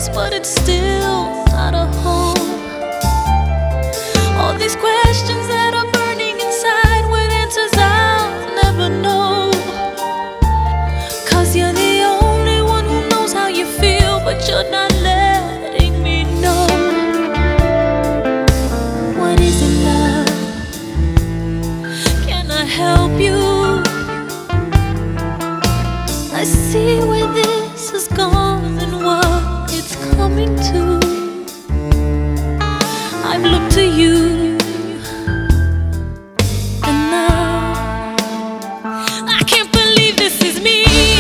us, but it's still not a home. All these questions that are burning inside with answers I'll never know. 'Cause you're the only one who knows how you feel, but you're not letting me know. What is it, love? Can I help you? I see where this has gone and what it's coming to. I've looked to you, and now I can't believe this is me,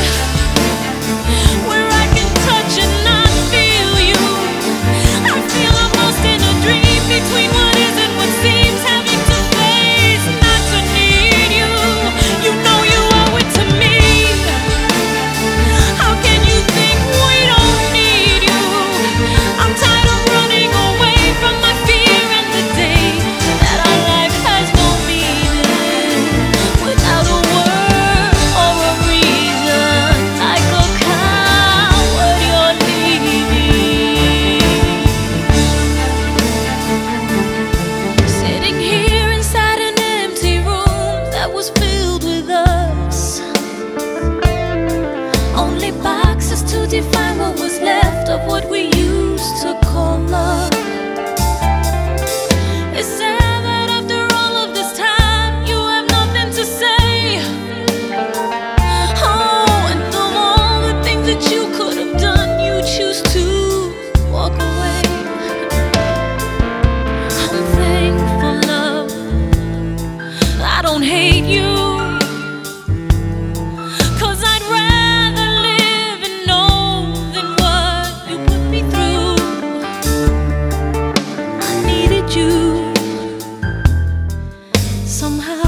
where I can touch and not feel you. I feel I'm lost in a dream between what is and what seems, having to face not to need you. You know you owe it to me. How can you think we don't need you? I'm tired of running away from my fear and the day that our life has no meaning without a word or a reason. Like a coward, you're leaving. Sitting here inside an empty room that was filled with us. Only boxes to define what was left of what we used to call love. It's sad that after all of this time you have nothing to say. Oh, and of all the things that you could have done, you choose to walk away. I'm thankful, love, I don't hate you. 'Cause I'd rather live and know than what you put me through. I needed you somehow.